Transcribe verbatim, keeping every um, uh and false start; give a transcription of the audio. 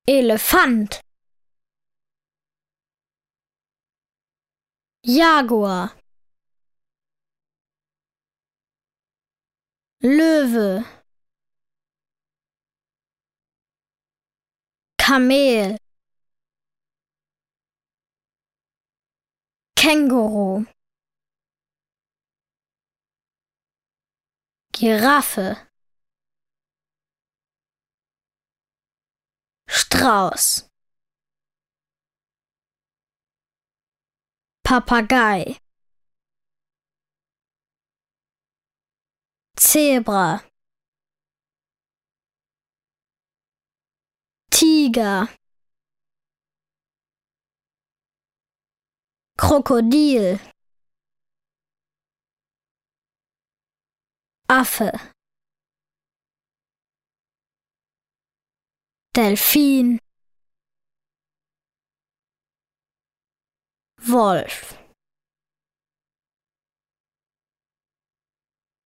Elefant, Jaguar, Löwe, Kamel, Känguru, Giraffe, Strauß, Papagei, Zebra, Tiger, Krokodil, Affe, Delfin, Wolf.